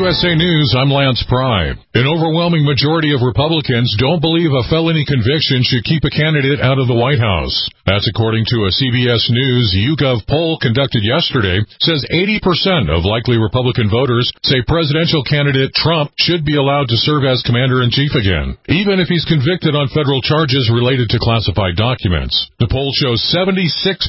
USA News, I'm Lance Pry. An overwhelming majority of Republicans don't believe a felony conviction should keep a candidate out of the White House. That's according to a CBS News YouGov poll conducted yesterday, says 80% of likely Republican voters say presidential candidate Trump should be allowed to serve as commander-in-chief again, even if he's convicted on federal charges related to classified documents. The poll shows 76%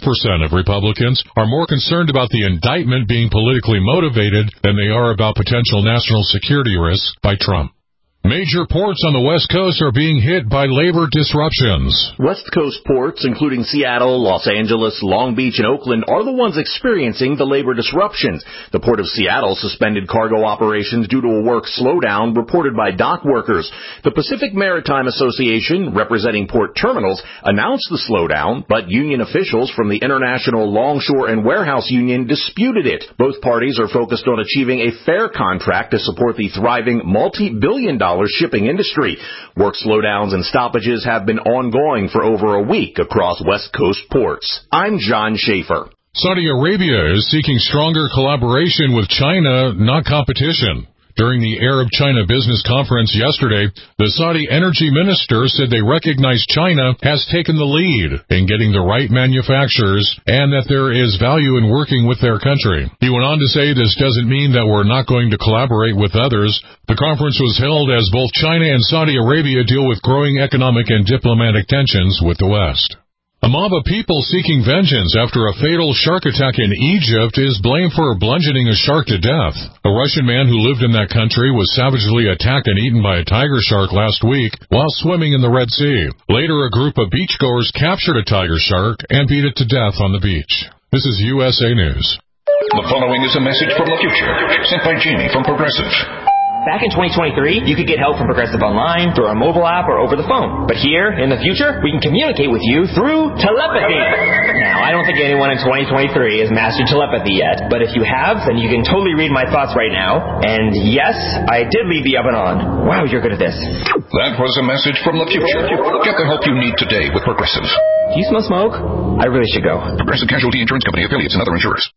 of Republicans are more concerned about the indictment being politically motivated than they are about potential national security risks by Trump. Major ports on the West Coast are being hit by labor disruptions. West Coast ports, including Seattle, Los Angeles, Long Beach, and Oakland, are the ones experiencing the labor disruptions. The Port of Seattle suspended cargo operations due to a work slowdown reported by dock workers. The Pacific Maritime Association, representing port terminals, announced the slowdown, but union officials from the International Longshore and Warehouse Union disputed it. Both parties are focused on achieving a fair contract to support the thriving multi-billion-dollar shipping industry. Work slowdowns and stoppages have been ongoing for over a week across West Coast ports. I'm John Schaefer. Saudi Arabia is seeking stronger collaboration with China, not competition. During the Arab-China Business Conference yesterday, the Saudi energy minister said they recognize China has taken the lead in getting the right manufacturers and that there is value in working with their country. He went on to say this doesn't mean that we're not going to collaborate with others. The conference was held as both China and Saudi Arabia deal with growing economic and diplomatic tensions with the West. A mob of people seeking vengeance after a fatal shark attack in Egypt is blamed for bludgeoning a shark to death. A Russian man who lived in that country was savagely attacked and eaten by a tiger shark last week while swimming in the Red Sea. Later, a group of beachgoers captured a tiger shark and beat it to death on the beach. This is USA News. The following is a message from the future, sent by Jamie from Progressive. Back in 2023, you could get help from Progressive online, through our mobile app, or over the phone. But here, in the future, we can communicate with you through telepathy. Now, I don't think anyone in 2023 has mastered telepathy yet, but if you have, then you can totally read my thoughts right now. And yes, I did leave the oven on. Wow, you're good at this. That was a message from the future. Get the help you need today with Progressive. Do you smell smoke? I really should go. Progressive Casualty Insurance Company, affiliates, and other insurers.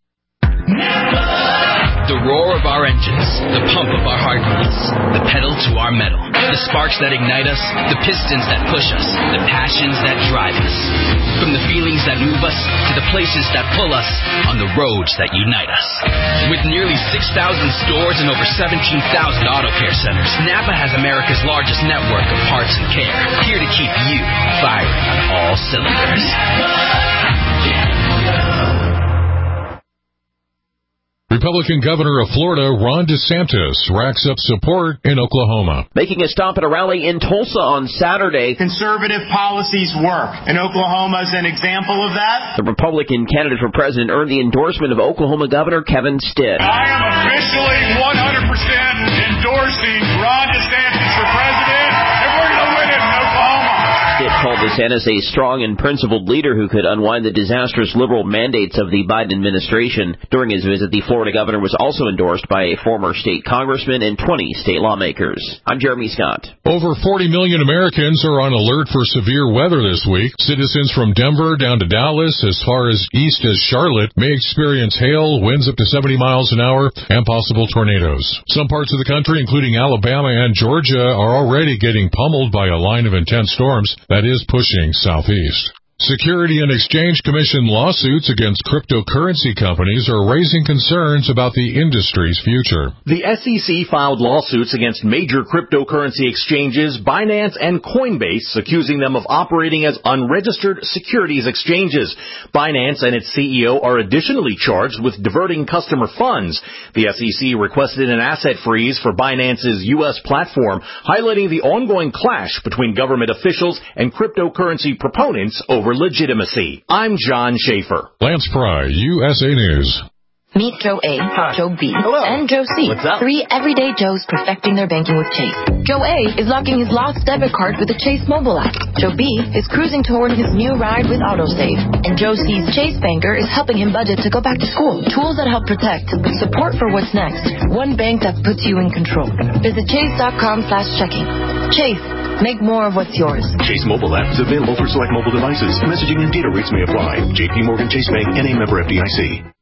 The roar of our engines, the pump of our heartbeats, the pedal to our metal, the sparks that ignite us, the pistons that push us, the passions that drive us. From the feelings that move us to the places that pull us on the roads that unite us. With nearly 6,000 stores and over 17,000 auto care centers, Napa has America's largest network of parts and care, here to keep you firing on all cylinders. Republican Governor of Florida, Ron DeSantis, racks up support in Oklahoma. Making a stop at a rally in Tulsa on Saturday. Conservative policies work, and Oklahoma is an example of that. The Republican candidate for president earned the endorsement of Oklahoma Governor Kevin Stitt. I am officially 100% endorsing Ron DeSantis for president, and we're going to win it in Oklahoma. Stitt called DeSantis a strong and principled leader who could unwind the disastrous liberal mandates of the Biden administration. During his visit, the Florida governor was also endorsed by a former state congressman and 20 state lawmakers. I'm Jeremy Scott. Over 40 million Americans are on alert for severe weather this week. Citizens from Denver down to Dallas, as far as east as Charlotte, may experience hail, winds up to 70 miles an hour, and possible tornadoes. Some parts of the country, including Alabama and Georgia, are already getting pummeled by a line of intense storms that is pushing southeast. Security and Exchange Commission lawsuits against cryptocurrency companies are raising concerns about the industry's future. The SEC filed lawsuits against major cryptocurrency exchanges, Binance and Coinbase, accusing them of operating as unregistered securities exchanges. Binance and its CEO are additionally charged with diverting customer funds. The SEC requested an asset freeze for Binance's U.S. platform, highlighting the ongoing clash between government officials and cryptocurrency proponents over legitimacy. I'm John Schaefer. Lance Pry, USA News. Meet Joe A, Joe B, Hello. and Joe C. What's up? 3 everyday Joes perfecting their banking with Chase. Joe A is locking his lost debit card with the Chase mobile app. Joe B is cruising toward his new ride with AutoSave. And Joe C's Chase banker is helping him budget to go back to school. Tools that help protect, support for what's next. One bank that puts you in control. Visit chase.com/checking. Chase, make more of what's yours. Chase mobile app is available for select mobile devices. Messaging and data rates may apply. JP Morgan Chase Bank, NA member FDIC.